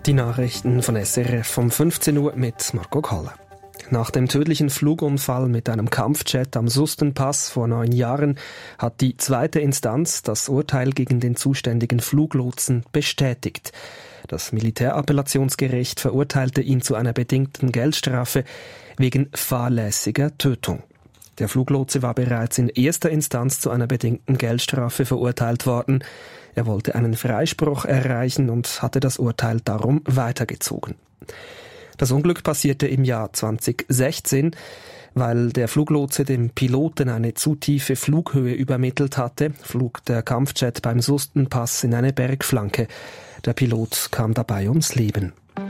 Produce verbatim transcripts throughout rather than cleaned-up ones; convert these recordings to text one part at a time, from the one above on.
Die Nachrichten von S R F um fünfzehn Uhr mit Marco Koller. Nach dem tödlichen Flugunfall mit einem Kampfjet am Sustenpass vor neun Jahren hat die zweite Instanz das Urteil gegen den zuständigen Fluglotsen bestätigt. Das Militärappellationsgericht verurteilte ihn zu einer bedingten Geldstrafe wegen fahrlässiger Tötung. Der Fluglotse war bereits in erster Instanz zu einer bedingten Geldstrafe verurteilt worden. Er wollte einen Freispruch erreichen und hatte das Urteil darum weitergezogen. Das Unglück passierte im Jahr zwanzig sechzehn, weil der Fluglotse dem Piloten eine zu tiefe Flughöhe übermittelt hatte, flog der Kampfjet beim Sustenpass in eine Bergflanke. Der Pilot kam dabei ums Leben.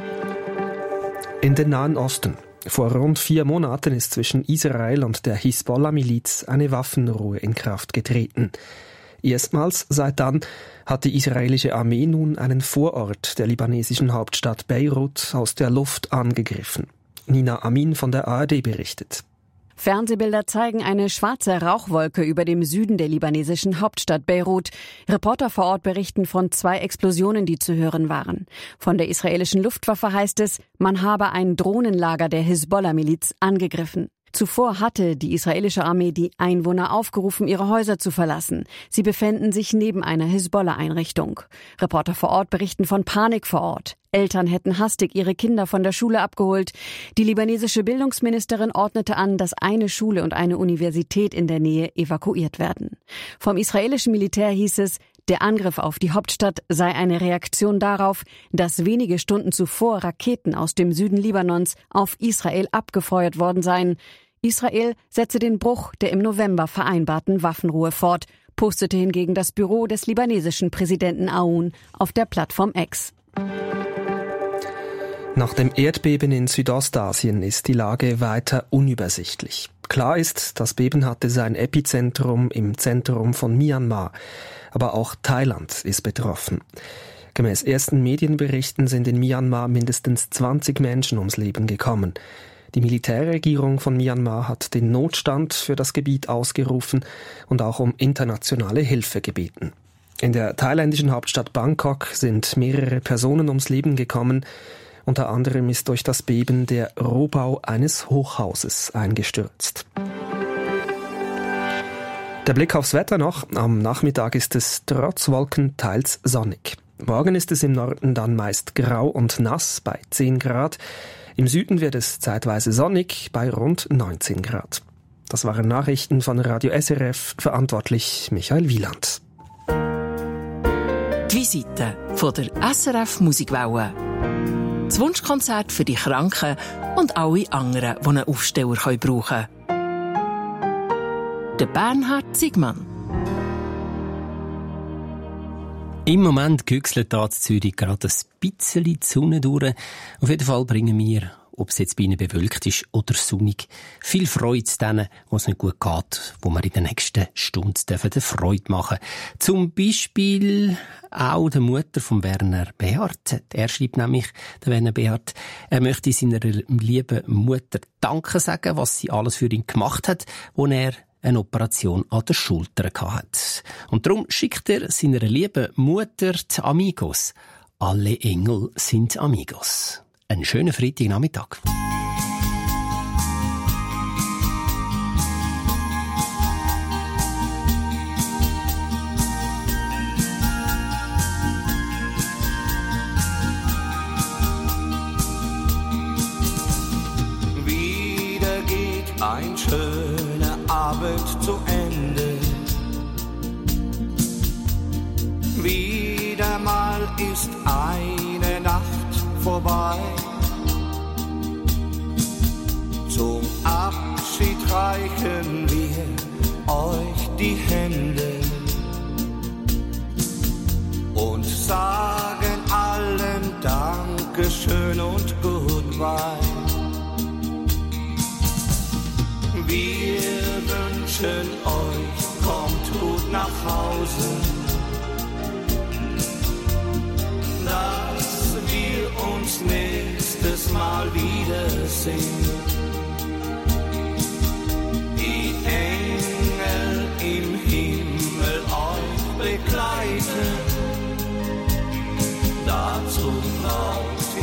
In den Nahen Osten. Vor rund vier Monaten ist zwischen Israel und der Hisbollah-Miliz eine Waffenruhe in Kraft getreten. Erstmals seit dann hat die israelische Armee nun einen Vorort der libanesischen Hauptstadt Beirut aus der Luft angegriffen. Nina Amin von der A R D berichtet. Fernsehbilder zeigen eine schwarze Rauchwolke über dem Süden der libanesischen Hauptstadt Beirut. Reporter vor Ort berichten von zwei Explosionen, die zu hören waren. Von der israelischen Luftwaffe heißt es, man habe ein Drohnenlager der Hisbollah-Miliz angegriffen. Zuvor hatte die israelische Armee die Einwohner aufgerufen, ihre Häuser zu verlassen. Sie befänden sich neben einer Hisbollah-Einrichtung. Reporter vor Ort berichten von Panik vor Ort. Eltern hätten hastig ihre Kinder von der Schule abgeholt. Die libanesische Bildungsministerin ordnete an, dass eine Schule und eine Universität in der Nähe evakuiert werden. Vom israelischen Militär hieß es, der Angriff auf die Hauptstadt sei eine Reaktion darauf, dass wenige Stunden zuvor Raketen aus dem Süden Libanons auf Israel abgefeuert worden seien. Israel setze den Bruch der im November vereinbarten Waffenruhe fort, postete hingegen das Büro des libanesischen Präsidenten Aoun auf der Plattform X. Nach dem Erdbeben in Südostasien ist die Lage weiter unübersichtlich. Klar ist, das Beben hatte sein Epizentrum im Zentrum von Myanmar. Aber auch Thailand ist betroffen. Gemäß ersten Medienberichten sind in Myanmar mindestens zwanzig Menschen ums Leben gekommen. Die Militärregierung von Myanmar hat den Notstand für das Gebiet ausgerufen und auch um internationale Hilfe gebeten. In der thailändischen Hauptstadt Bangkok sind mehrere Personen ums Leben gekommen. Unter anderem ist durch das Beben der Rohbau eines Hochhauses eingestürzt. Der Blick aufs Wetter noch. Am Nachmittag ist es trotz Wolken teils sonnig. Morgen ist es im Norden dann meist grau und nass bei zehn Grad. Im Süden wird es zeitweise sonnig bei rund neunzehn Grad. Das waren Nachrichten von Radio S R F, verantwortlich Michael Wieland. Die Visite von der S R F Musikwelle. Das Wunschkonzert für die Kranken und alle anderen, die einen Aufsteller brauchen können. Der Bernhard Zygmann. Im Moment güchselt da in Zürich gerade ein bisschen die Sonne durch. Auf jeden Fall bringen wir, ob es jetzt bei Ihnen bewölkt ist oder sonnig, viel Freude denen, wo es nicht gut geht, wo wir in den nächsten Stunden eine Freude machen dürfen. Zum Beispiel auch der Mutter von Werner Behardt. Er schreibt nämlich, der Werner Behardt, er möchte seiner lieben Mutter Danke sagen, was sie alles für ihn gemacht hat, wo er eine Operation an der Schulter hatte. Und darum schickt er seiner lieben Mutter die Amigos. Alle Engel sind Amigos. Einen schönen Freitagnachmittag. Wieder geht ein schöner Abend zu Ende. Wieder mal ist eine Nacht vorbei. Zum Abschied reichen wir euch die Hände und sagen allen Dankeschön und Goodbye. Wir wünschen euch, kommt gut nach Hause, dass wir uns nächstes Mal wiedersehen. Die Engel im Himmel euch begleiten, dazu braucht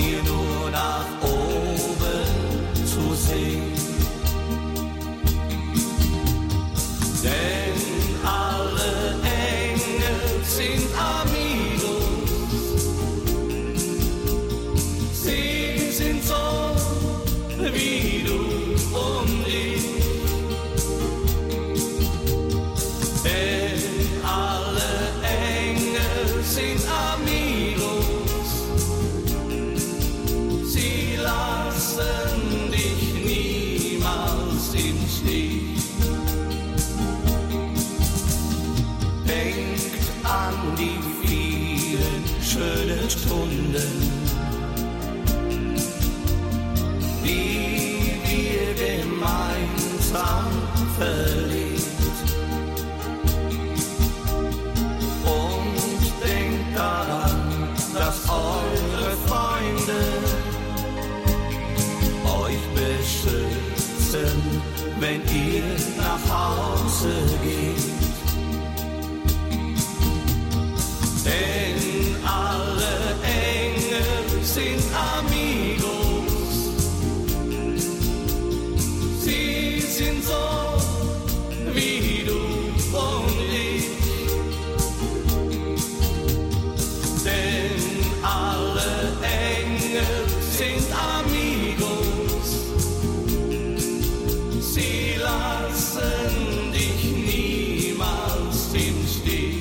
schönen Stunden, die wir gemeinsam verlebt. Und denkt daran, dass eure Freunde euch beschützen, wenn ihr nach Hause geht. Denn alle Engel sind Amigos. Sie sind so wie du und ich. Denn alle Engel sind Amigos. Sie lassen dich niemals im Stich.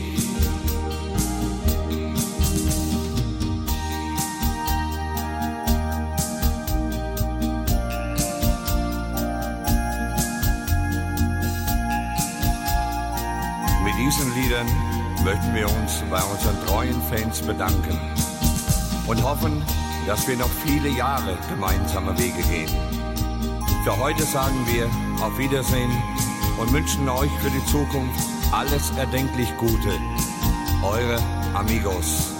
Mit diesen Liedern möchten wir uns bei unseren treuen Fans bedanken und hoffen, dass wir noch viele Jahre gemeinsame Wege gehen. Für heute sagen wir auf Wiedersehen und wünschen euch für die Zukunft alles erdenklich Gute. Eure Amigos.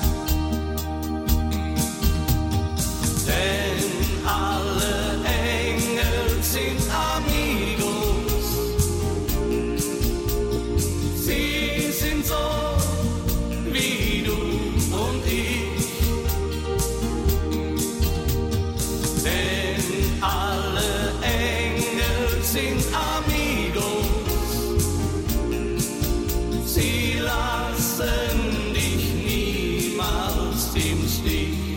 Denn alle Engel sind Amigos. Sie sind so wie du und ich. Denn alle Engel sind Amigos. Sie lassen dich niemals im Stich.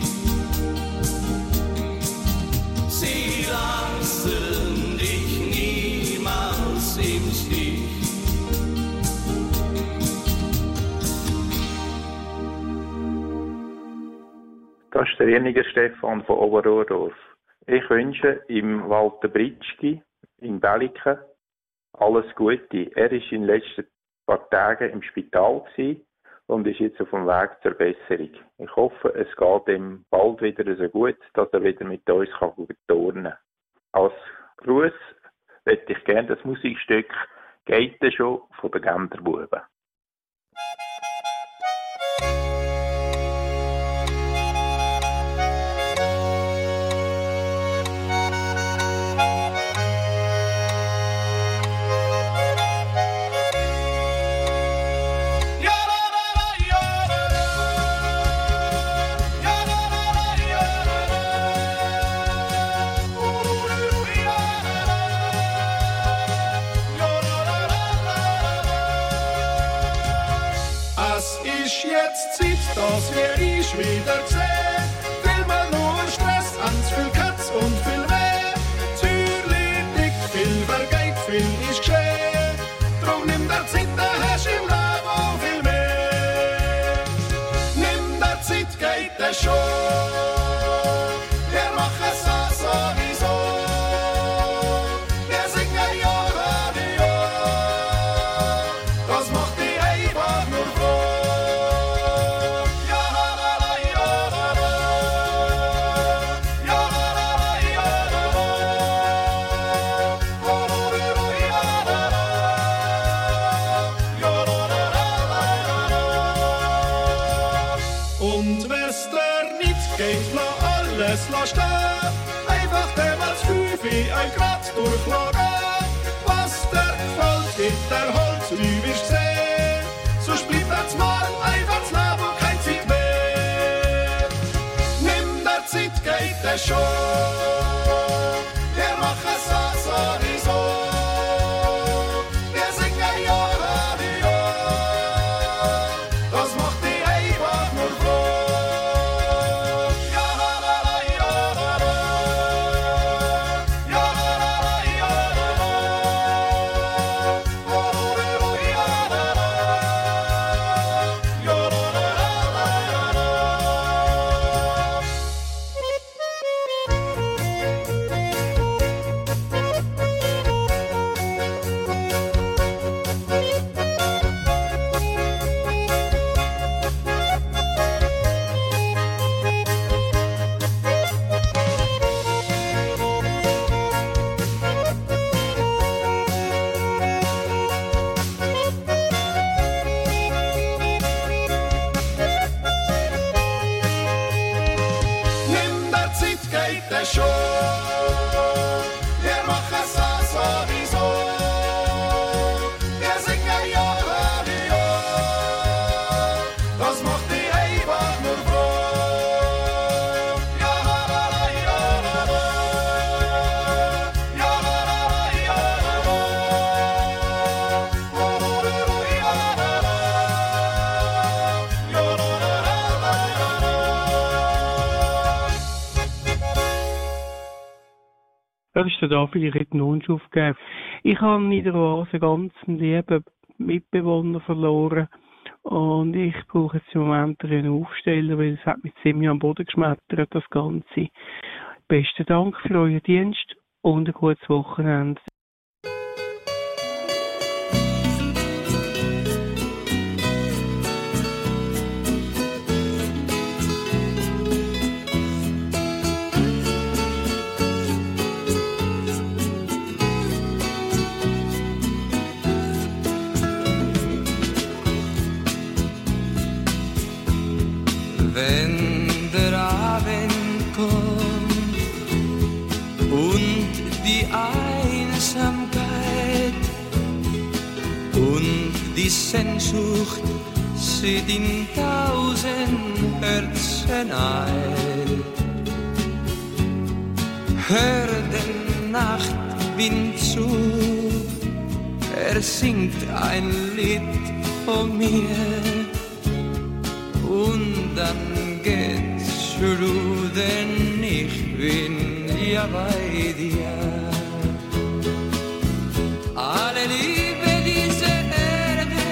Sie lassen dich niemals im Stich. Das ist der Jeniger Stefan von Oberrohrdorf. Ich wünsche im Walter Britschgi in Belliken alles Gute. Er war in den letzten paar Tagen im Spital und ist jetzt auf dem Weg zur Besserung. Ich hoffe, es geht ihm bald wieder so gut, dass er wieder mit uns turnen kann. Als Gruß möchte ich gerne das Musikstück «Geht er schon» von den Genderbuben. Dass wir ich wieder sehen, will man nur Stress, ans viel Katz und viel Weh. Zürich dick, viel vergeht, viel ist geschehen. Drum nimm der Zeit, da hast im Leben viel mehr. Nimm der Zeit, geht der schon. Wir machen es so sowieso. Wir singen ja Radio. Das macht die einfach nur froh. Lass stehen, einfach demals fünf wie ein Grad durchlagen. Was der gefällt, gibt der Holz, wie wir sehen. So bleibt das Mal einfach das Leben und kein Zeit mehr. Nimm der Zeit, geht der schon. Wir machen es so sowieso. Wir singen ja Radio. Das macht die einfach nur froh. Das ist der David, ich hätte einen Wunsch aufgegeben. Ich habe in der Oase ganz einen lieben Mitbewohner verloren. Und ich brauche jetzt im Moment einen Aufsteller, weil es hat mich ziemlich am Boden geschmettert, das Ganze. Besten Dank für euren Dienst und ein gutes Wochenende. Wenn der Abend kommt und die Einsamkeit und die Sehnsucht sieht in tausend Herzen ein, hör den Nachtwind zu, er singt ein Lied von mir. Und dann geht's schon, denn ich bin ja bei dir. Alle Liebe dieser Erde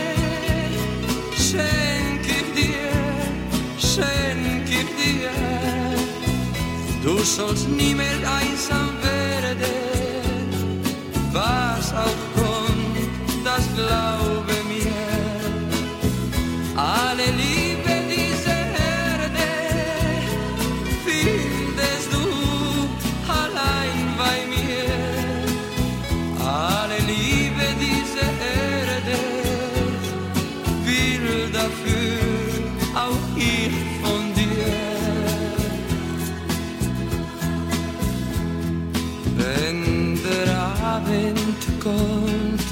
schenk ich dir, schenk ich dir. Du sollst nie mehr einsam werden, was auch kommt, das glaube mir. Alle Liebe kommt,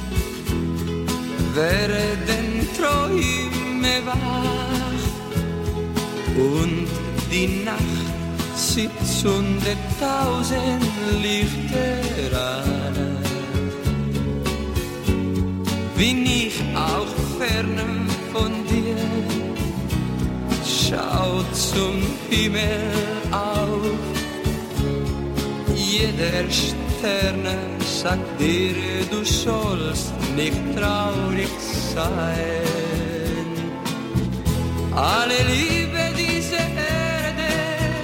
werden Träume wach und die Nacht sitzt unter tausend Lichter an. Bin ich auch fern von dir, schau zum Himmel auf, jeder Sterne sagt dir, du sollst nicht traurig sein. Alle Liebe dieser Erde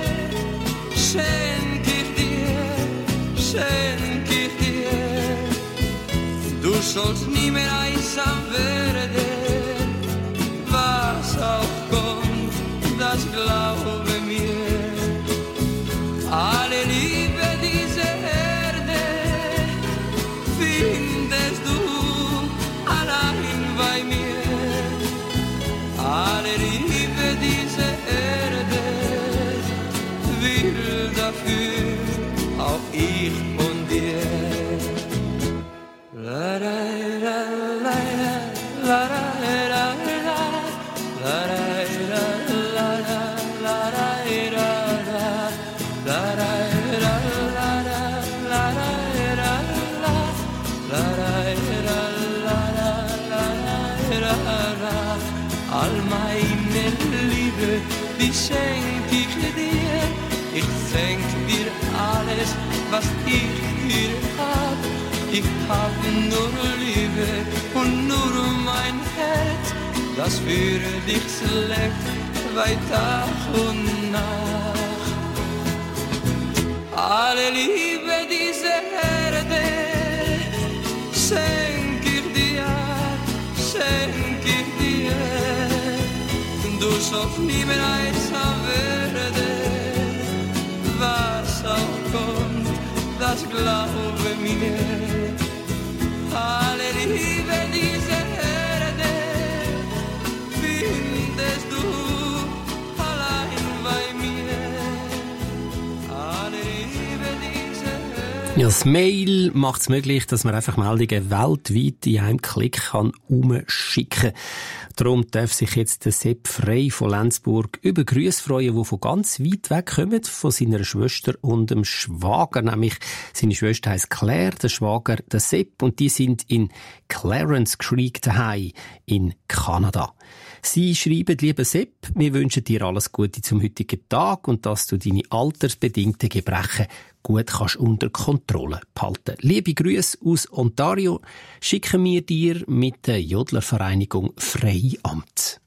schenk ich dir, schenk ich dir. Du sollst nie mehr einsam werden, was auch kommt, das glaube mir. Alle Liebe dieser findest du allein bei mir. Alle Liebe dieser Erde will dafür auch ich von dir. La la la la la la la la la all meine Liebe, die schenk ich dir. Ich schenk dir alles, was ich hier hab. Ich hab nur Liebe und nur mein Herz, das für dich schlägt bei Tag und Nacht. Alle Liebe dieser Erde schenk ich dir, schenk ich dir. Du sollst nie mehr einsam werden, was auch kommt, das glaube mir. Alle Liebe dieser Erde findest du allein bei mir. Alle Liebe dieser Erde. Ja, das Mail macht es möglich, dass man einfach Meldungen weltweit in einem Klick kann umschicken kann. Darum darf sich jetzt der Sepp Frey von Lenzburg über Grüße freuen, die von ganz weit weg kommen, von seiner Schwester und dem Schwager. Nämlich, seine Schwester heisst Claire, der Schwager der Sepp, und die sind in Clarence Creek daheim in Kanada. Sie schreiben, lieber Sepp, wir wünschen dir alles Gute zum heutigen Tag und dass du deine altersbedingten Gebrechen gut kannst unter Kontrolle behalten. Liebe Grüße aus Ontario schicken wir dir mit der Jodlervereinigung Freiamt.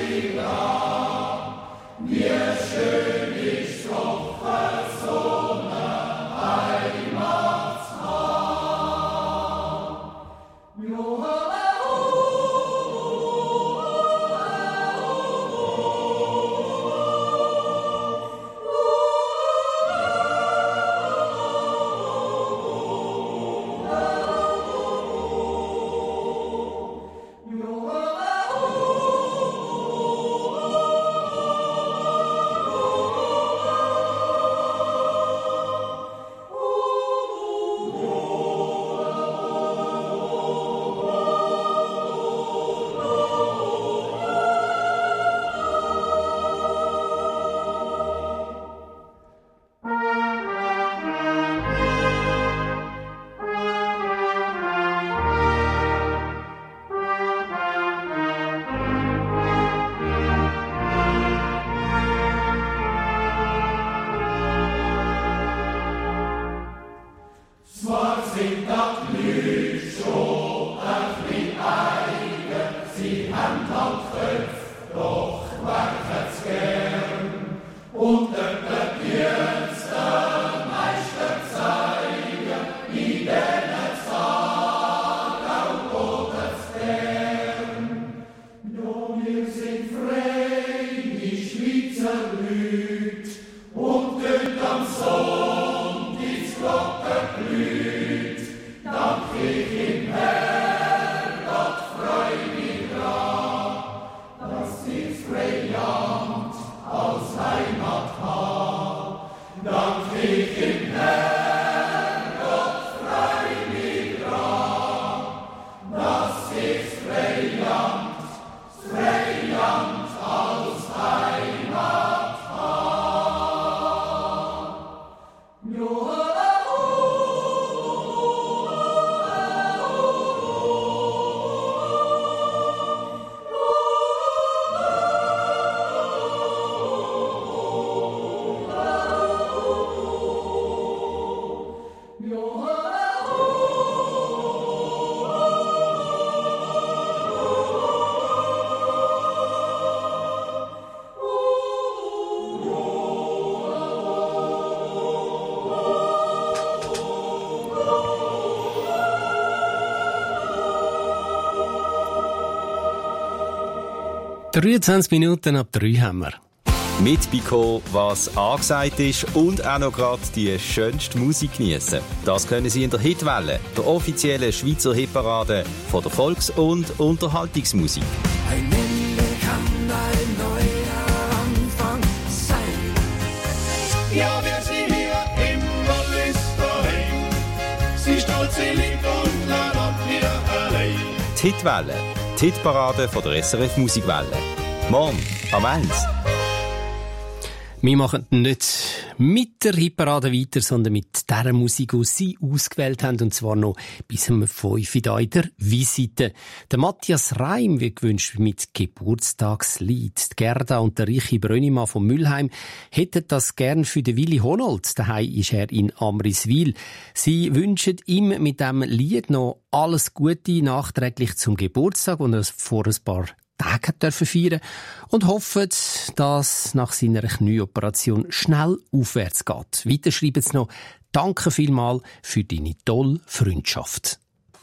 Schön ist doch so dreiundzwanzig Minuten ab drei haben wir. Mitbekommen, was angesagt ist und auch noch gerade die schönste Musik geniessen. Das können Sie in der Hitwelle, der offiziellen Schweizer Hitparade von der Volks- und Unterhaltungsmusik. Ein Ende kann ein neuer Anfang sein. Ja, wir sind hier im Wallis daheim. Sie stolz, sie liebt und lernt wir allein. Die Hitwelle, die Hitparade von der S R F Musikwelle. Morgen am eins. Wir machen nicht mit der Hitparade weiter, sondern mit der Musik, die Sie ausgewählt haben, und zwar noch bis um fünf hier in der Visite. Der Matthias Reim, wie gewünscht, mit Geburtstagslied. Die Gerda und der Richi Brönnimann von Mülheim hätten das gern für den Willi Honold. Daheim ist er in Amriswil. Sie wünschen ihm mit diesem Lied noch alles Gute nachträglich zum Geburtstag, und er vor ein paar Tage dürfen feiern und hoffen, dass nach seiner Knieoperation schnell aufwärts geht. Weiter schreiben sie noch: Danke vielmals für deine tolle Freundschaft.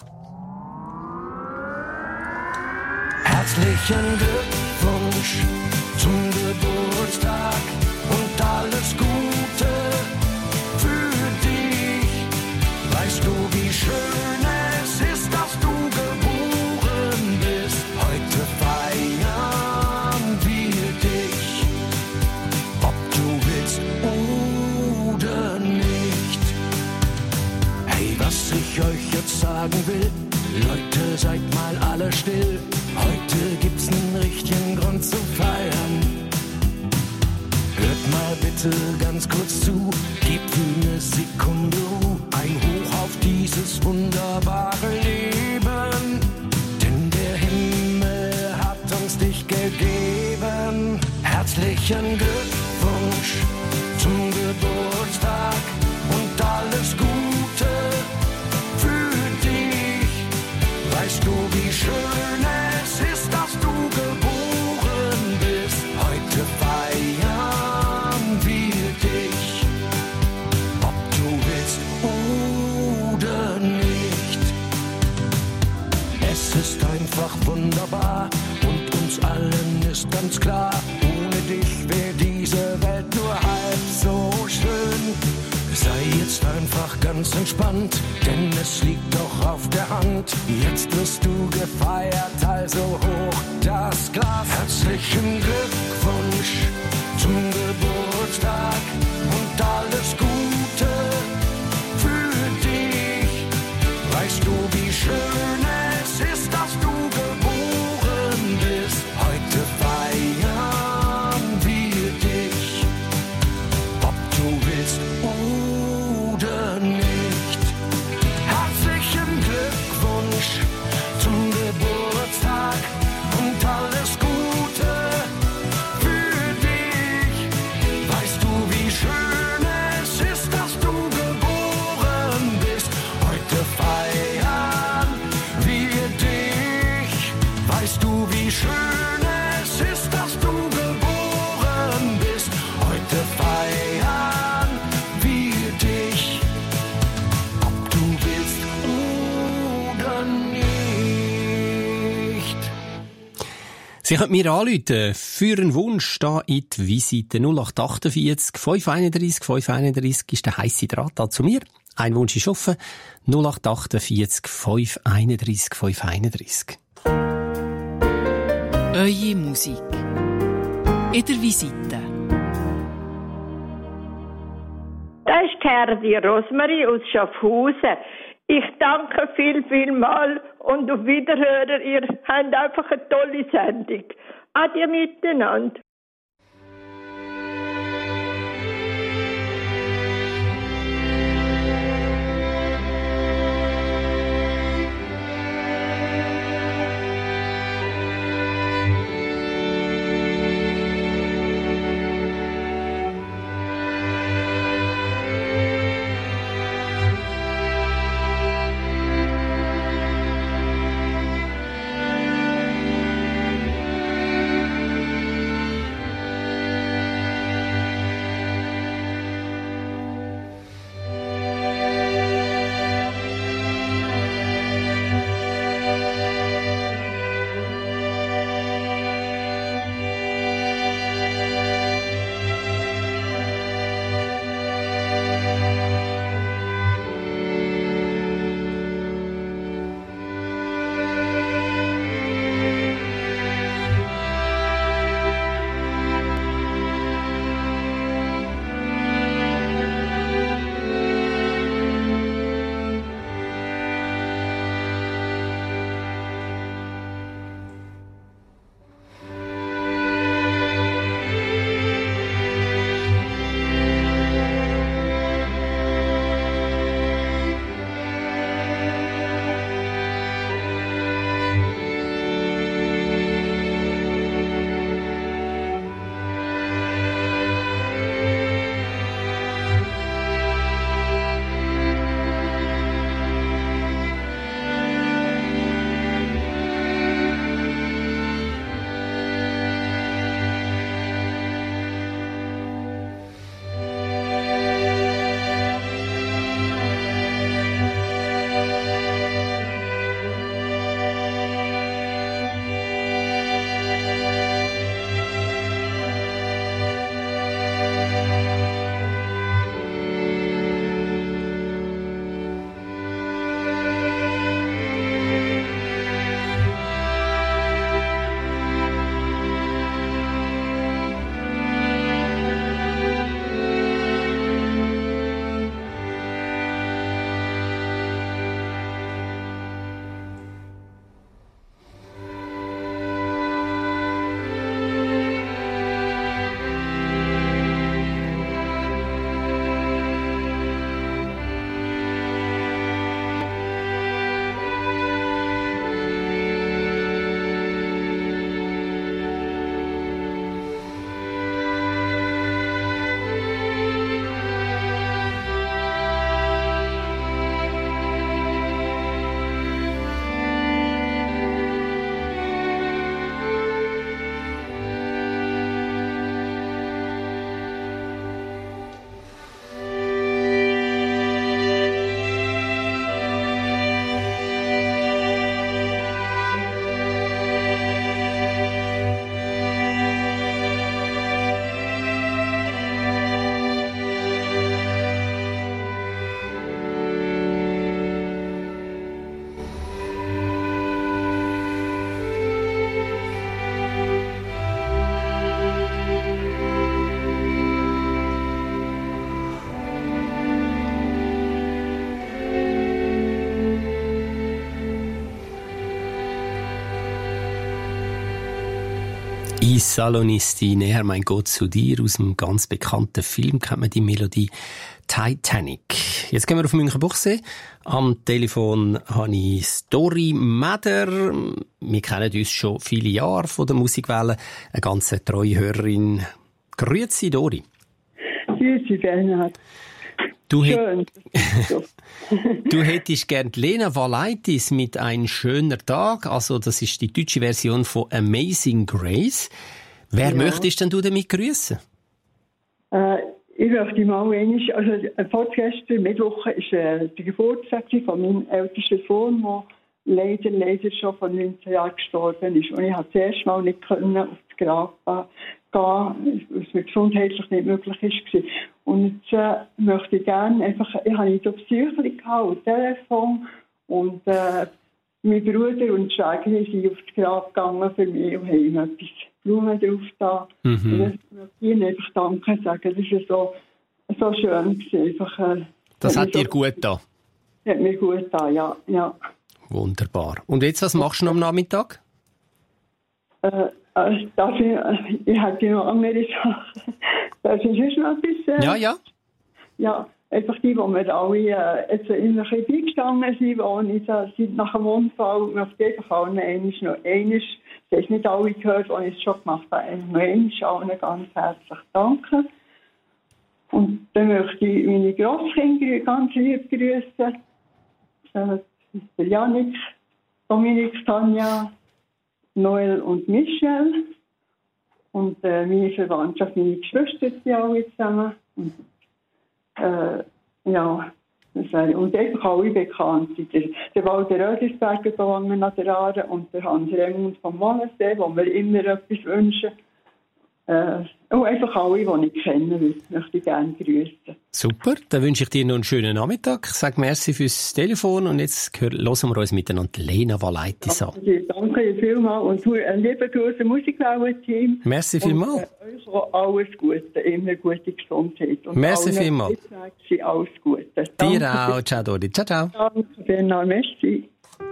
Herzlichen Glückwunsch zum Geburtstag und alles Gute für dich. Weißt du, wie schön es ist, dass du geboren bist? Heute feiern wir dich, ob du willst oder nicht. Hey, was ich euch jetzt sagen will, Leute, seid mal alle still. Heute gibt's einen richtigen Grund zu feiern. Hört mal bitte ganz kurz zu, gebt für eine Sekunde Ruhe. Ein Hoch auf dieses wunderbare Leben, denn der Himmel hat uns dich gegeben. Herzlichen Glückwunsch zum Geburtstag und alles Gute für dich. Weißt du, wie schön es ist, dass du geboren bist? Heute feiern wir dich, ob du willst oder nicht. Es ist einfach wunderbar und uns allen ist ganz klar, ohne dich wäre diese Welt nur halb so schön. Sei jetzt einfach ganz entspannt, denn es liegt doch auf der Hand. Jetzt wirst du gefeiert, also hoch das Glas. Herzlichen Glückwunsch zum Geburtstag und alles Gute für dich. Weißt du, wie schön es ist, dass du geboren bist? Heute feiern wir dich, ob du willst oder nicht. Herzlichen Glückwunsch zum Geburtstag und alles Gute für dich. Weißt du, wie schön es ist, dass du geboren bist? Heute feiern wir dich. Weißt du, wie schön es ist, dass du geboren bist? Heute feiern wir dich, ob du willst oder nicht. Sie können mir anrufen für einen Wunsch da in die Visite. null acht achtundvierzig fünf einunddreissig fünf einunddreissig ist der heisse Draht da zu mir. Ein Wunsch ist offen. null acht achtundvierzig fünf einunddreissig fünf einunddreissig. Eure Musik in der Visite. Das ist Herdi Rosmarie aus Schaffhausen. Ich danke viel, viel mal und auf Wiederhören. Ihr habt einfach eine tolle Sendung. Adieu miteinander. I Salonisti, näher mein Gott zu dir, aus einem ganz bekannten Film kennt man die Melodie Titanic. Jetzt gehen wir auf Münchenbuchsee. Am Telefon habe ich Dori Meder. Wir kennen uns schon viele Jahre von der Musikwelle. Eine ganz treue Hörerin. Grüezi, Dori. Grüezi, Bernhard. Du, Schön. du hättest gern Lena Valaitis mit «Ein schöner Tag». Also, das ist die deutsche Version von «Amazing Grace». Wer ja. möchtest denn du damit grüßen? Äh, ich möchte mal einmal, also vorgestern Mittwoch war äh, der Geburtstag von meinem ältesten Sohn, der leider, leider schon vor neunzehn Jahren gestorben ist. Und ich konnte zuerst mal nicht können auf das Grab gehen, was mir gesundheitlich nicht möglich war. Und jetzt äh, möchte ich gerne einfach, ich habe nicht so Psyche gehabt und Telefon und äh, mein Bruder und Schwägerin sind auf das Grab gegangen für mich und haben etwas Blumen drauf da. Mhm. Und ich möchte ihnen einfach Danke sagen. Das ist so so schön gewesen. Einfach, äh, das hat, hat dir so, gut getan? Hat mir gut getan, ja, ja. Wunderbar. Und jetzt, was machst du noch am Nachmittag? Äh, äh, darf ich, äh, ich hätte noch andere Sachen. Darf ich sonst noch etwas? Äh, ja, ja. Ja, einfach die, wo wir alle äh, jetzt immer ein bisschen beigestanden sind, wo ich so, seit nach dem Unfall, auf jeden Fall noch einmal, noch einmal, das haben nicht alle gehört, die ich es schon gemacht habe, noch einmal allen ganz herzlich danken. Und dann möchte ich meine Grosskinder ganz lieb grüßen. Äh, der Janik, Dominik, Tanja, Noel und Michel. Und äh, meine Verwandtschaft, meine Geschwister sind alle zusammen. Und, äh, ja, das wäre, und einfach alle bekannt. Der, der Walter Rödersberger gegangen an der Aare und der Hans Remund vom Mollensee, wo wir immer etwas wünschen. Äh, und einfach alle, die ich kenne, möchte ich gerne grüßen. Super, dann wünsche ich dir noch einen schönen Nachmittag. Sag merci fürs Telefon und jetzt hören wir uns miteinander Lena Valaitis an. Danke dir vielmals und ein lieber Gruß Musikwellen-Team. Merci vielmals. Und, äh, euch auch alles Gute, immer gute Gesundheit. Und merci vielmals. Alles Gute. Danke. Dir auch. Ciao, Dori. Ciao, ciao. Danke, Bernhard. Merci.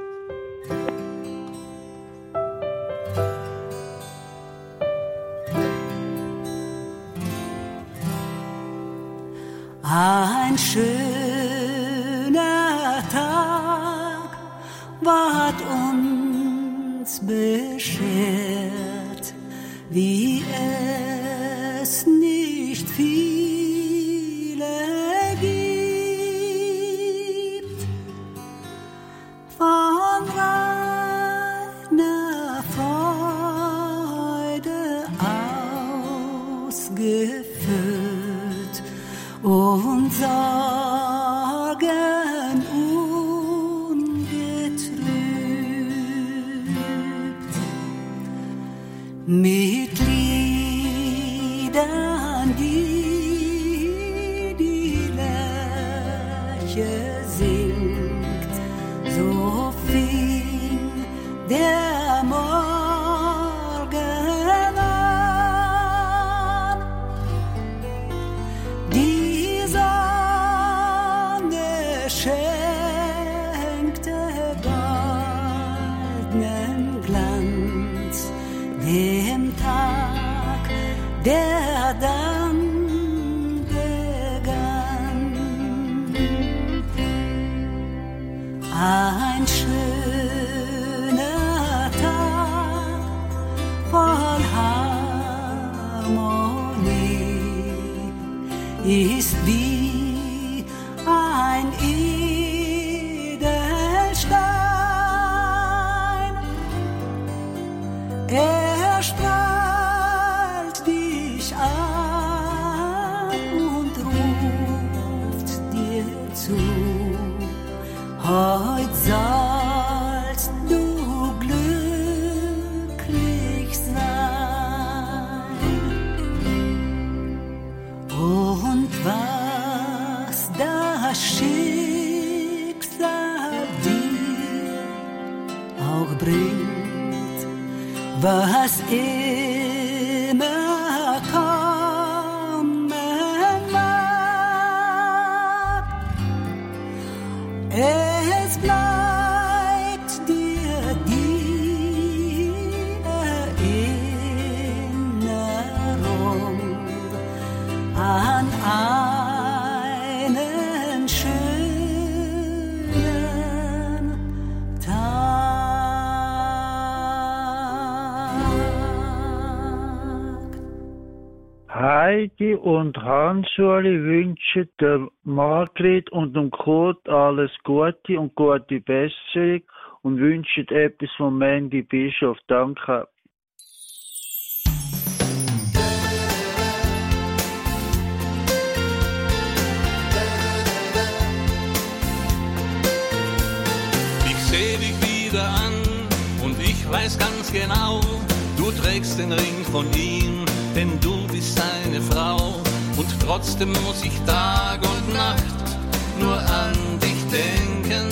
Ein schöner Tag ward uns beschert, wie es nicht viele gibt. Von reiner Freude ausgefüllt und Sorgen ungetrübt, mit Liedern, die die Lerche singt, so fing der Morgen an. Die Sonne schenkte goldenen Glanz dem Tag, der dann begann. Ein schöner Tag voll Harmonie ist wie ein Edelstein. Er strahlt dich an und ruft dir zu: Heut sollst du glücklich sein. Und was das Schicksal dir auch bringt, was immer kommen mag, es bleibt dir die Erinnerung an einen schönen Tag. Heidi und Hans-Uli wünschen der Margret und dem Kurt alles Gute und gute Besserung und wünschen etwas von Mandy Bischof. Danke. Ich seh dich wieder an und ich weiß ganz genau, du trägst den Ring von ihm, denn du bist seine Frau. Und trotzdem muss ich Tag und Nacht nur an dich denken.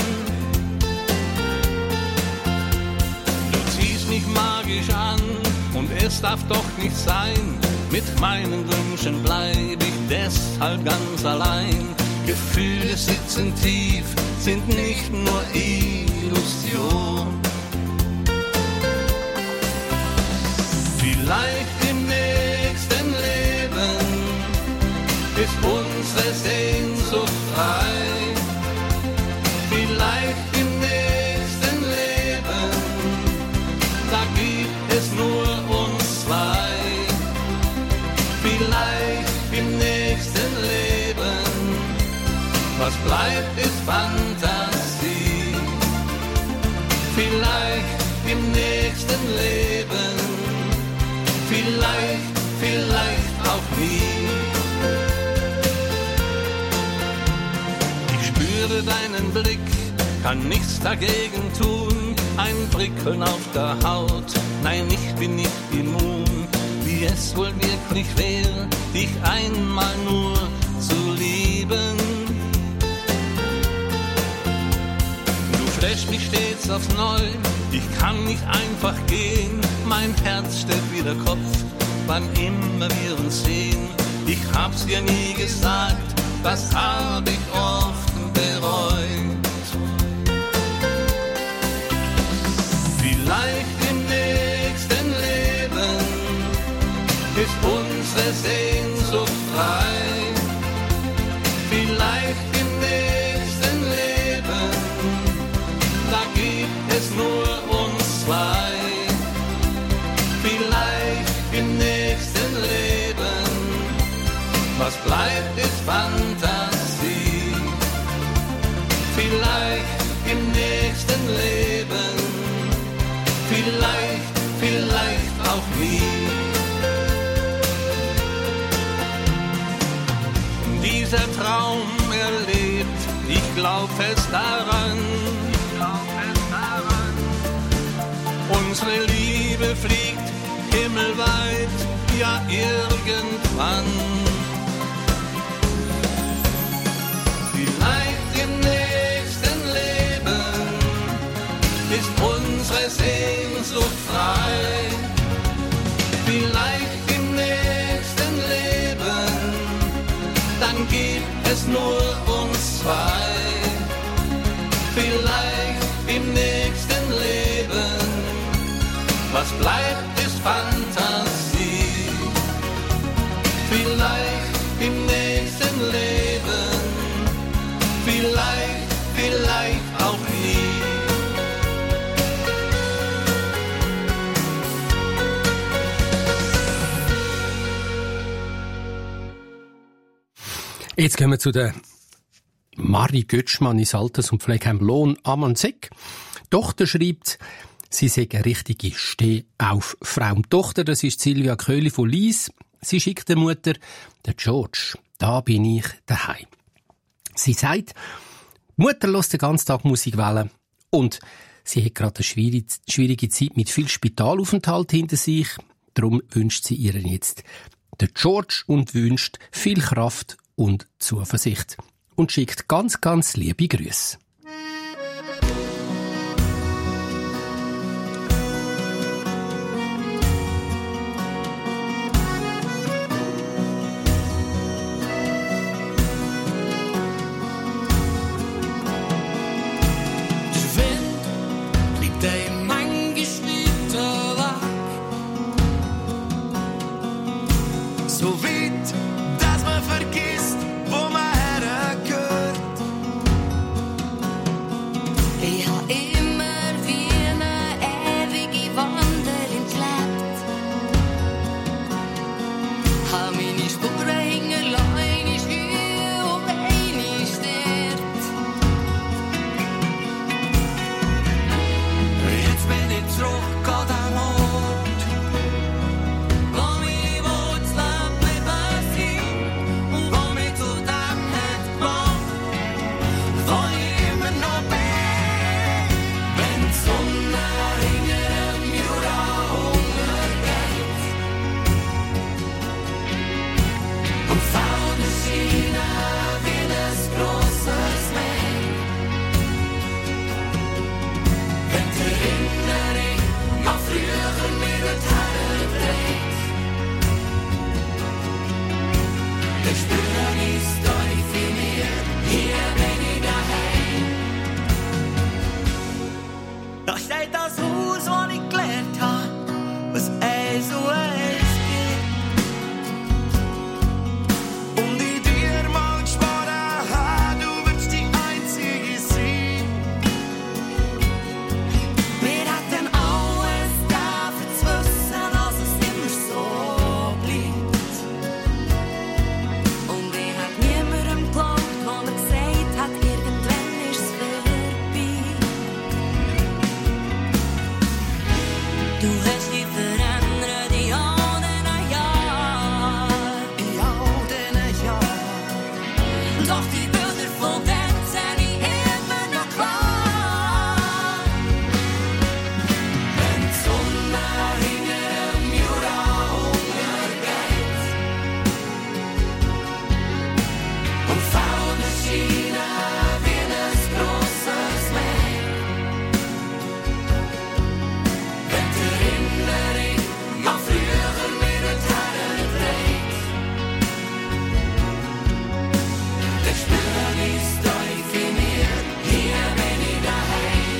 Du ziehst mich magisch an und es darf doch nicht sein, Mit meinen Wünschen bleib ich deshalb ganz allein. Gefühle sitzen tief, sind nicht nur Illusion. Vielleicht im nächsten Leben ist unsere Sehnsucht frei. Vielleicht im nächsten Leben, da gibt es nur uns zwei. Vielleicht im nächsten Leben, was bleibt ist Fantasie. Vielleicht im nächsten Leben, vielleicht, vielleicht auch nie. Ich spüre deinen Blick, kann nichts dagegen tun. Ein Prickeln auf der Haut, nein, ich bin nicht immun. Wie es wohl wirklich wäre, dich einmal nur zu lieben. Du fräschst mich stets aufs Neu, ich kann nicht einfach gehen. Mein Herz stellt wieder Kopf, wann immer wir uns sehen. Ich hab's dir nie gesagt, das hab ich oft bereut. Vielleicht im nächsten Leben ist unsere Sehnsucht frei. Vielleicht im nächsten Leben, da gibt es nur uns zwei. Vielleicht im nächsten Leben, was bleibt ist Fantasie. Vielleicht im nächsten Leben, vielleicht, vielleicht auch nie. Dieser Traum erlebt, ich glaub fest daran. Unsere Liebe fliegt himmelweit, ja irgendwann. Vielleicht im nächsten Leben ist unsere Sehnsucht frei. Vielleicht im nächsten Leben, dann gibt es nur uns zwei. Vielleicht im nächsten Leben, was bleibt ist Fantasie. Vielleicht im nächsten Leben, vielleicht, vielleicht auch nie. Jetzt kommen wir zu der Marie Götschmann ins Alters- und Pflegeheim Lohn Ammann-Segg. Die Tochter schreibt, sie sei eine richtige Steh-auf-Frau. Die Tochter, das ist Silvia Köhli von Lies. Sie schickt der Mutter, der George, da bin ich daheim. Sie sagt, die Mutter lässt den ganzen Tag Musik wählen und sie hat gerade eine schwierige, schwierige Zeit mit viel Spitalaufenthalt hinter sich. Darum wünscht sie ihr jetzt den George und wünscht viel Kraft und Zuversicht und schickt ganz, ganz liebe Grüße. So weit, dass man vergisst, wo man hergehört. will dance any heaven or klar. Wenn die Sonne hinter dem Jura untergeht und vorne China wie ein grosses Meer, wenn die Erinnerung an früher mir die Haare dreht, dann spür ich's tief in mir, hier bin ich daheim.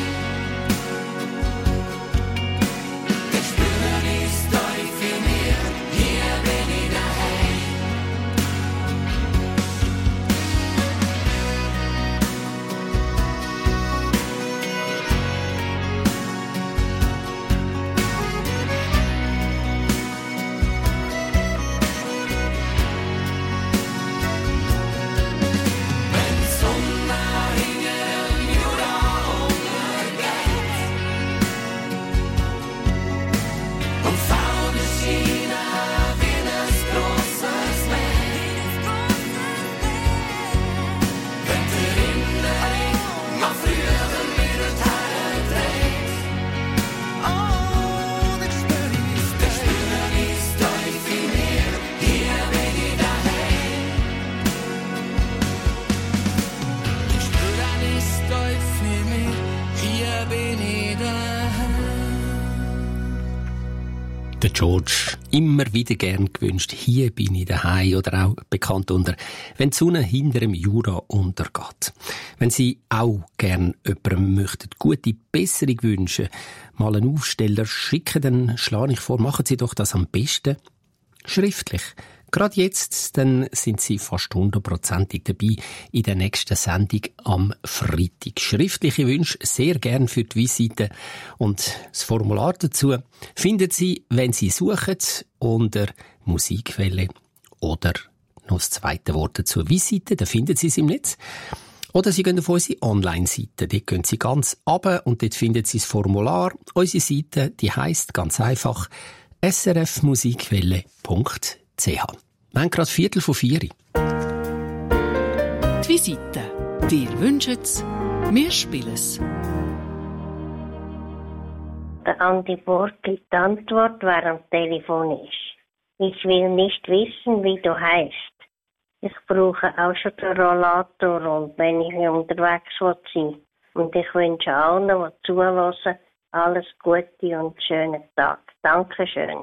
Dann spür ich's tief in mir, hier bin ich daheim. Wenn die Sonne hinter dem Jura untergeht und vorne China wie ein grosses Meer, wenn die Erinnerung an früher mir die Haare dreht, oh, dann spür ich's, dann spür ich's tief in mir, hier bin ich daheim. Ich spür ich's tief in mir, hier bin ich daheim. Der George, immer wieder gern gewünscht, hier bin ich daheim, oder auch bekannt unter «Wenn die Sonne hinter dem Jura untergeht». Wenn Sie auch gern jemandem möchten gute Besserung wünschen, mal einen Aufsteller schicken, dann schlage ich vor, machen Sie doch das am besten schriftlich. Gerade jetzt, dann sind Sie fast hundertprozentig dabei in der nächsten Sendung am Freitag. Schriftliche Wünsche sehr gern für die Visite. Und das Formular dazu finden Sie, wenn Sie suchen, unter Musikquelle oder noch das zweite Wort dazu Visite, da finden Sie es im Netz. Oder Sie gehen auf unsere Online-Seite, dort gehen Sie ganz runter und dort finden Sie das Formular. Unsere Seite, die heisst ganz einfach s r f musikquelle punkt c h. Wir haben gerade Viertel von vier. Die Visite. Dir wünschen es, wir spielen es. Der Andi Borg gibt die Antwort, wer am Telefon ist. Ich will nicht wissen, wie du heißt. Ich brauche auch schon den Rollator und wenn ich unterwegs sein. Und ich wünsche allen, die zuhören, alles Gute und schönen Tag. Dankeschön.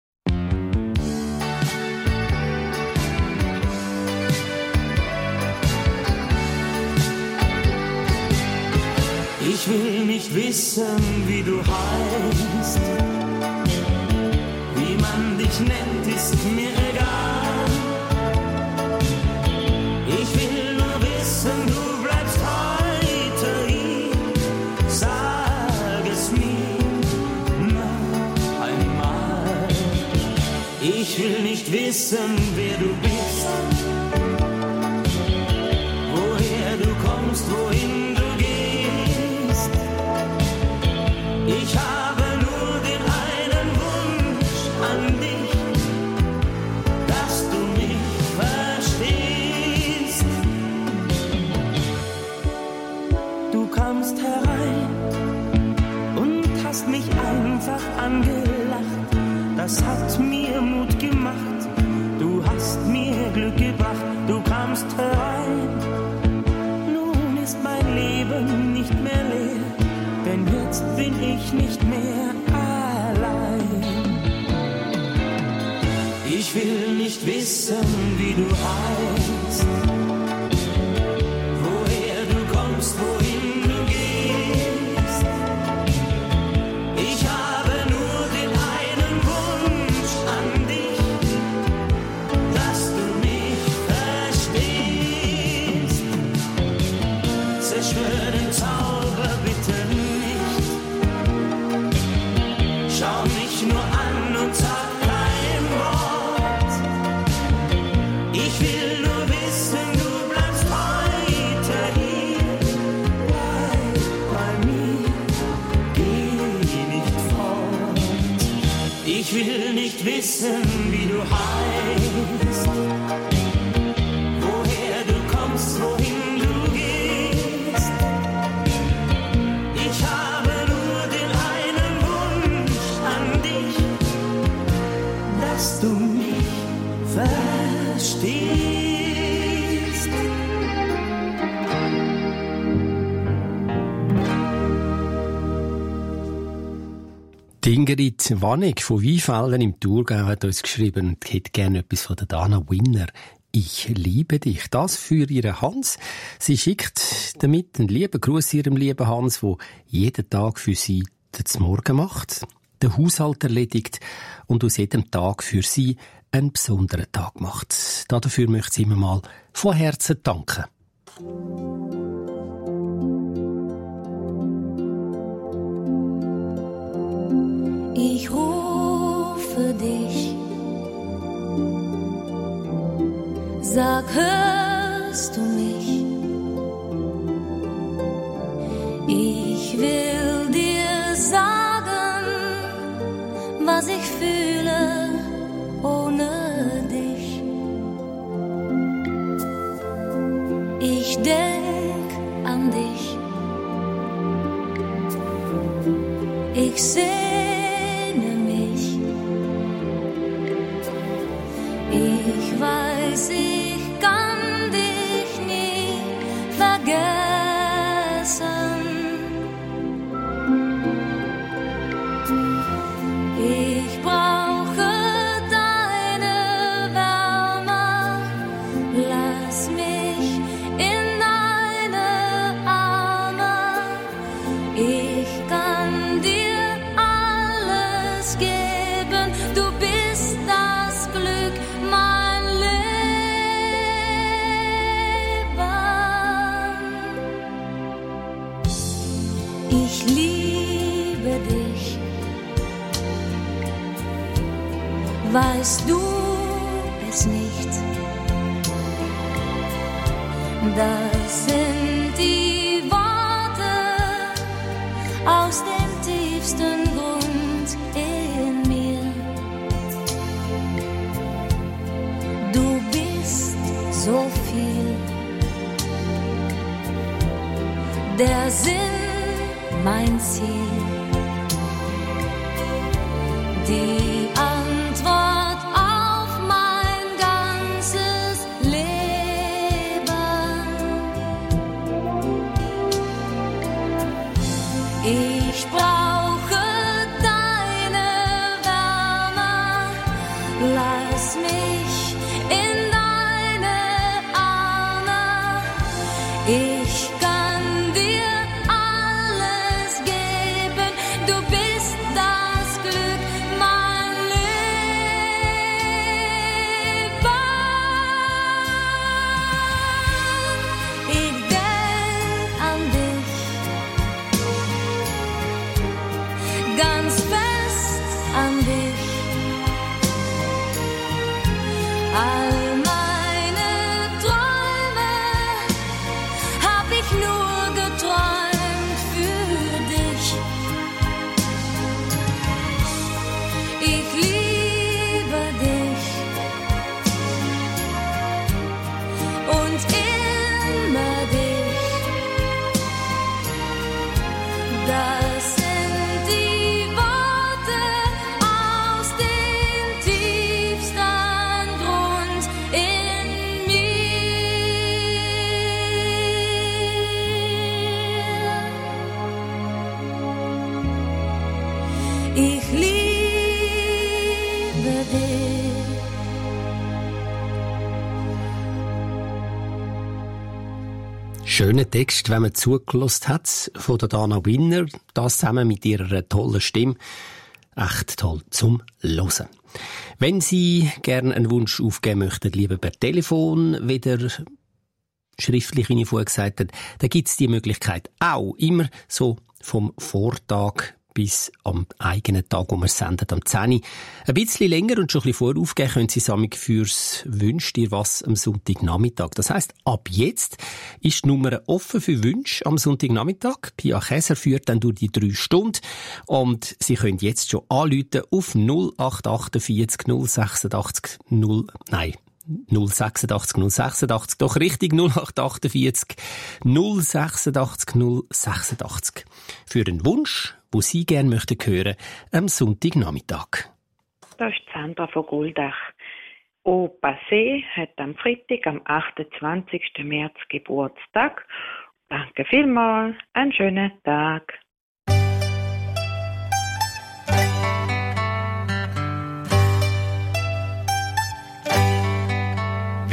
Ich will nicht wissen, wie du heißt. Wie man dich nennt, ist mir egal. Ich will nur wissen, du bleibst heute hier. Sag es mir noch einmal. Ich will nicht wissen, wer du bist. Woher du kommst, wohin du gehst. Ich habe nur den einen Wunsch an dich, dass du mich verstehst. Du kamst herein und hast mich einfach angelacht. Das hat mir Mut gemacht. Du hast mir Glück gebracht. Du kamst herein. Nun ist mein Leben nicht mehr leer, denn jetzt bin ich nicht mehr allein. Ich will nicht wissen, wie du heißt, woher du kommst, wohin du gehst. Ich habe nur den einen Wunsch an dich, dass du mich verstehst. Zerstör den Zauber bitte nicht. Schau mich nur an und sag kein Wort. Ich will nur wissen, du bleibst heute hier. Bleib bei mir, geh nicht fort. Ich will nicht wissen, wie du heißt, woher du kommst, wohin du gehst. Die Ingrid Wannig von Weinfelden im Thurgau hat uns geschrieben und hätte gerne etwas von der Dana Winner. Ich liebe dich. Das für ihren Hans. Sie schickt damit einen lieben Gruß ihrem lieben Hans, der jeden Tag für sie den Morgen macht, den Haushalt erledigt und aus jedem Tag für sie einen besonderen Tag macht. Dafür möchte sie ihm mal von Herzen danken. Ich rufe dich, sag, hörst du mich? Ich will dir sagen, was ich fühle ohne dich. Ich denk an dich, ich seh ich weiß, ich kann dich nie vergessen. Ich brauche deine Wärme, lass mich in deine Arme. Ich kann dir alles geben, du bist das Glück. Ich liebe dich, weißt du es nicht? Das sind die Worte aus dem tiefsten Grund in mir. Du bist so viel, der Sinn mein Ziel, die Antwort auf mein ganzes Leben. Ich brauche deine Wärme, lass mich in deine Arme. Ich kann dir Schöner Text, wenn man zugelassen hat, von der Dana Winner. Das zusammen mit ihrer tollen Stimme. Echt toll zum Hören. Wenn Sie gerne einen Wunsch aufgeben möchten, lieber per Telefon, wieder schriftlich, wie ich vorher gesagt habe, dann gibt es die Möglichkeit auch immer so vom Vortag bis am eigenen Tag, wo wir senden, am zehn Uhr. Ein bisschen länger und schon ein bisschen voraufgeben können Sie sammeln fürs «Wünsch dir was» am Sonntagnachmittag. Das heisst, ab jetzt ist die Nummer offen für Wünsche am Sonntagnachmittag. Pia Käser führt dann durch die drei Stunden und Sie können jetzt schon anrufen auf null acht achtundvierzig null sechsundachtzig null, nein, null sechsundachtzig null sechsundachtzig, doch richtig, null acht achtundvierzig null sechsundachtzig null sechsundachtzig. Für einen Wunsch, wo Sie gerne möchten hören, am Sonntagnachmittag. Das ist Sandra von Goldach. Opa See hat am Freitag, am achtundzwanzigsten März Geburtstag. Danke vielmals, einen schönen Tag.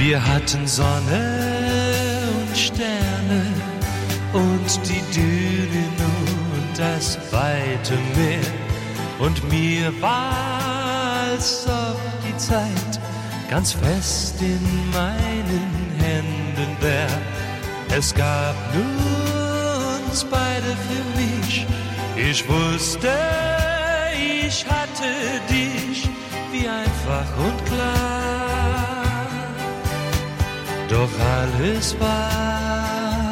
Wir hatten Sonne und Sterne und die Dünen und das weite Meer. Und mir war, als ob die Zeit ganz fest in meinen Händen wär. Es gab nur uns beide für mich. Ich wusste, ich hatte dich wie einfach und klar. Doch alles war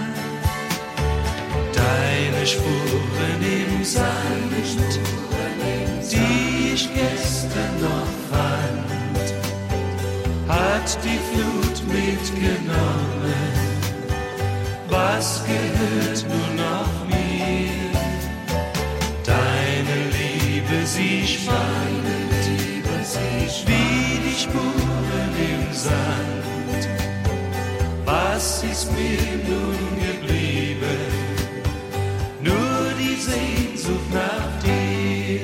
deine Spuren im Sand, die ich gestern noch fand, hat die Flut mitgenommen. Was gehört nun noch mir? Deine Liebe, sie schwankt, wie die Spuren im Sand. Was ist mir nun geblieben? Nur die Sehnsucht nach dir.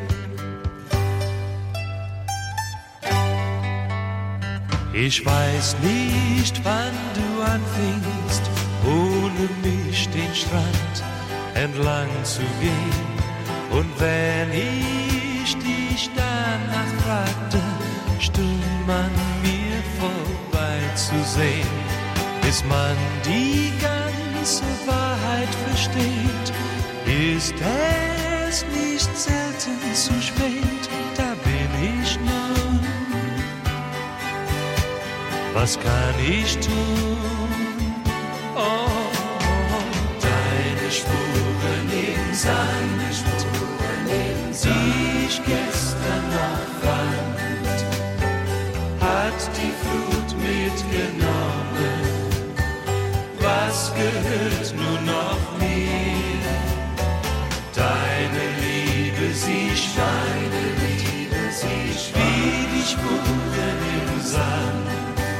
Ich weiß nicht, wann du anfingst, ohne mich den Strand entlang zu gehen. Und wenn ich dich danach fragte, stumm an mir vorbeizusehen, bis man die ganze Wahrheit versteht, ist es nicht selten zu spät. Da bin ich nun. Was kann ich tun? Oh, deine Spuren im Sand, die ich gestern noch fand, hat die Flut mitgenommen. Was gehört nun noch mir? Deine Liebe, sie schweinet, wie die Spuren im Sand.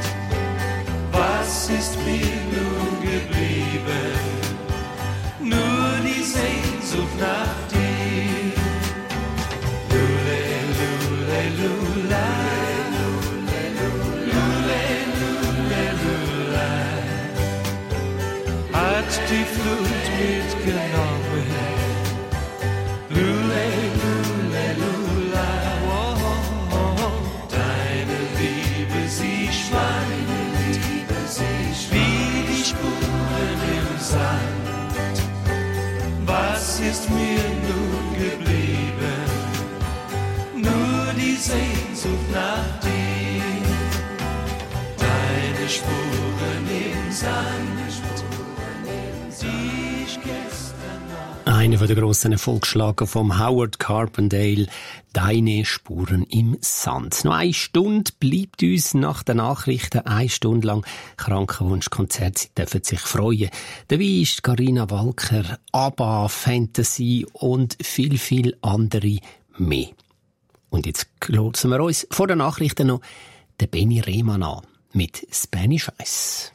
Was ist mir nun geblieben? Nur die Sehnsucht nach dir. Lule, lule, lula. Lule, lule, lula. Hat die Flut mitgenommen. Lule, lule, lula. Deine Liebe, sie schweigt, wie die Spuren im Sand. Was ist mir nun geblieben? Nur die Sehnsucht nach dir. Deine Spuren im Sand, die ich gestern noch. Einer der grossen Erfolgsschlager vom Howard Carpendale, «Deine Spuren im Sand». Noch eine Stunde bleibt uns nach den Nachrichten, eine Stunde lang Krankenwunschkonzert. Sie dürfen sich freuen. Dabei ist Carina Walker, ABBA, Fantasy und viel, viel andere mehr. Und jetzt hören wir uns vor den Nachrichten noch den Benny Rehmann an mit «Spanish Eyes».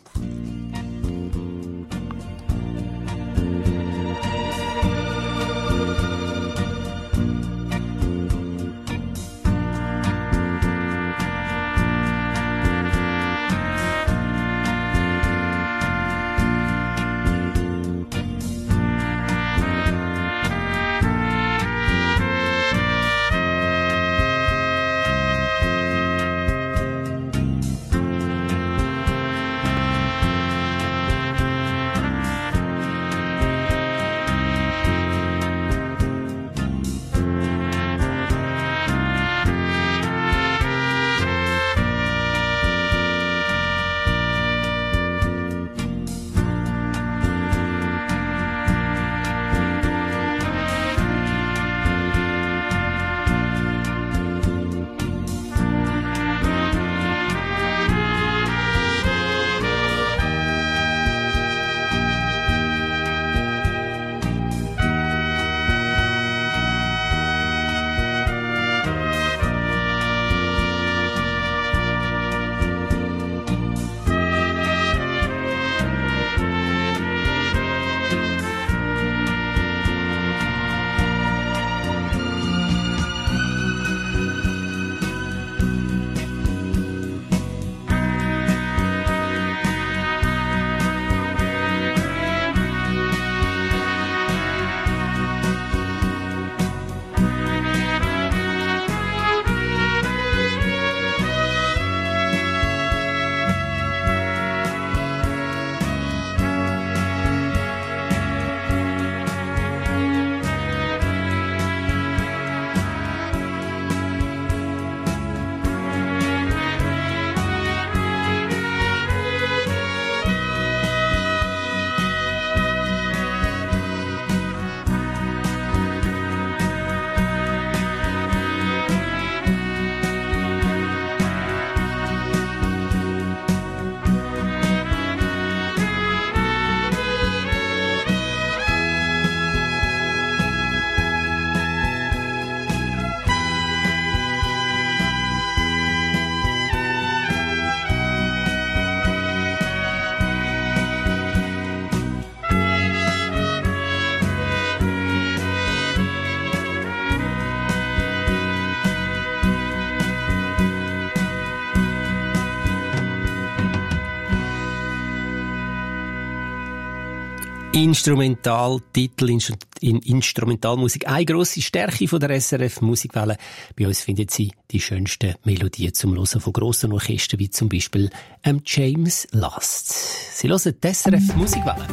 Instrumentaltitel in Instrumentalmusik. Eine grosse Stärke von der S R F Musikwelle. Bei uns finden Sie die schönsten Melodien zum Hören von grossen Orchestern, wie zum Beispiel ähm, James Last. Sie hören die S R F Musikwelle.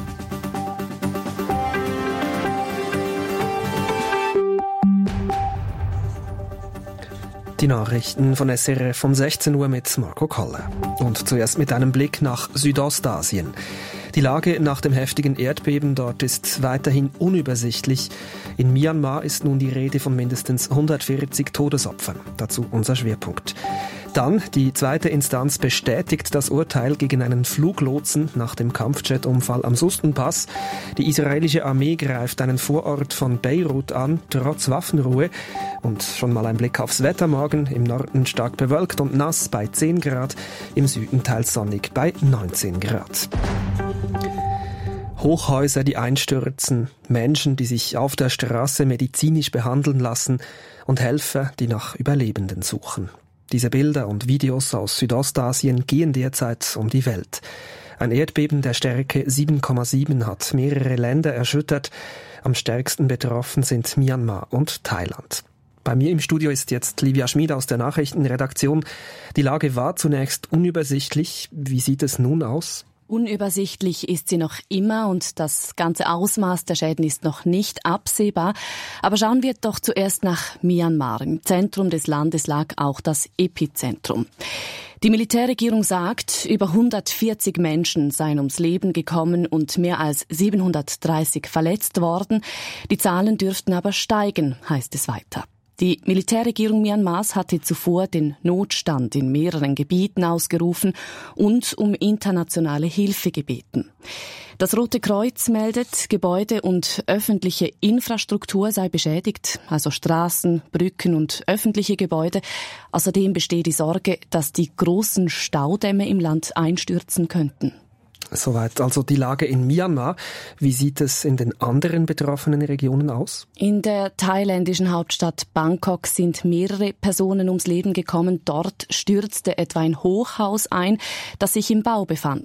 Die Nachrichten von S R F um sechzehn Uhr mit Marco Koller. Und zuerst mit einem Blick nach Südostasien. Die Lage nach dem heftigen Erdbeben dort ist weiterhin unübersichtlich. In Myanmar ist nun die Rede von mindestens hundertvierzig Todesopfern. Dazu unser Schwerpunkt. Dann, die zweite Instanz bestätigt das Urteil gegen einen Fluglotsen nach dem Kampfjet-Unfall am Sustenpass. Die israelische Armee greift einen Vorort von Beirut an, trotz Waffenruhe. Und schon mal ein Blick aufs Wetter morgen. Im Norden stark bewölkt und nass bei zehn Grad, im Süden teils sonnig bei neunzehn Grad. Hochhäuser, die einstürzen, Menschen, die sich auf der Straße medizinisch behandeln lassen und Helfer, die nach Überlebenden suchen. Diese Bilder und Videos aus Südostasien gehen derzeit um die Welt. Ein Erdbeben der Stärke sieben Komma sieben hat mehrere Länder erschüttert. Am stärksten betroffen sind Myanmar und Thailand. Bei mir im Studio ist jetzt Livia Schmid aus der Nachrichtenredaktion. Die Lage war zunächst unübersichtlich. Wie sieht es nun aus? Unübersichtlich ist sie noch immer und das ganze Ausmaß der Schäden ist noch nicht absehbar. Aber schauen wir doch zuerst nach Myanmar. Im Zentrum des Landes lag auch das Epizentrum. Die Militärregierung sagt, über hundertvierzig Menschen seien ums Leben gekommen und mehr als siebenhundertdreißig verletzt worden. Die Zahlen dürften aber steigen, heißt es weiter. Die Militärregierung Myanmars hatte zuvor den Notstand in mehreren Gebieten ausgerufen und um internationale Hilfe gebeten. Das Rote Kreuz meldet, Gebäude und öffentliche Infrastruktur sei beschädigt, also Straßen, Brücken und öffentliche Gebäude. Außerdem besteht die Sorge, dass die großen Staudämme im Land einstürzen könnten. Soweit also die Lage in Myanmar. Wie sieht es in den anderen betroffenen Regionen aus? In der thailändischen Hauptstadt Bangkok sind mehrere Personen ums Leben gekommen. Dort stürzte etwa ein Hochhaus ein, das sich im Bau befand.